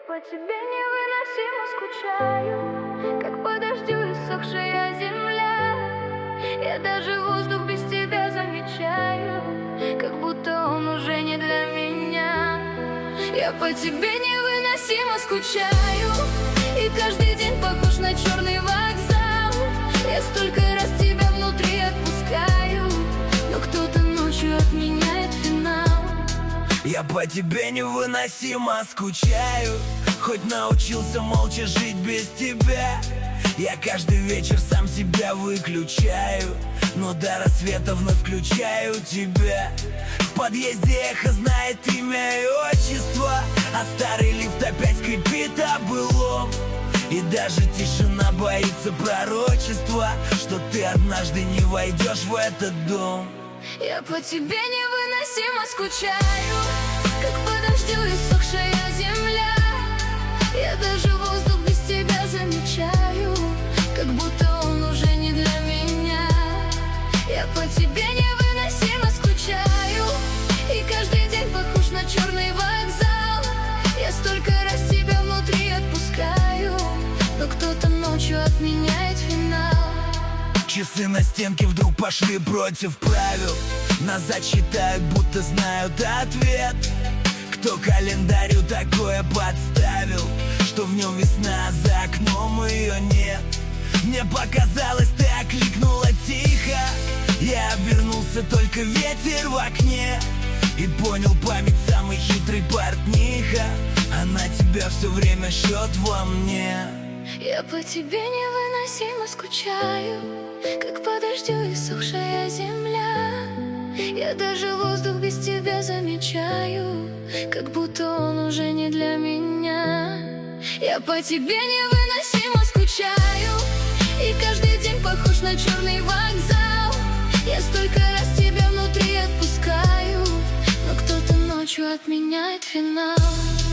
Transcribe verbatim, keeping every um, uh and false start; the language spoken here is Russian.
по тебе невыносимо скучаю, как по дождю иссохшая земля. Я даже воздух без тебя замечаю, как будто он уже не для меня. Я по тебе невыносимо скучаю, и каждый день похож на черный вокзал. Я столько раз тебя внутри отпускаю, но кто-то ночью отменяет финал. Я по тебе невыносимо скучаю, хоть научился молча жить без тебя. Я каждый вечер сам себя выключаю, но до рассвета вновь включаю тебя. В подъезде эхо знает имя и отчество, а старый лифт опять скрипит о былом. И даже тишина боится пророчества, что ты однажды не войдешь в этот дом. Я по тебе невыносимо скучаю, как по дождю иссохшая земля. Я даже воздух без тебя замечаю, как будто он уже не для меня. Я по тебе невыносимо скучаю, и каждый день похож на черный вокзал. Я столько раз тебя внутри отпускаю, но кто-то ночью отменяет финал. Часы на стенке вдруг пошли против правил, назад считают, будто знают ответ. Кто календарю такое подставил, что в нем весна, а за окном ее нет? Мне показалось, ты окликнула тихо. Я обернулся, только ветер в окне, и понял, память самый хитрый портниха. Она тебя все время ждет во мне. Я по тебе невыносимо скучаю, как по дождю иссохшая земля. Я даже воздух без тебя замечаю, как будто он уже не для меня. Я по тебе невыносимо скучаю, и каждый день похож на черный вокзал. Я столько раз тебя внутри отпускаю, но кто-то ночью отменяет финал.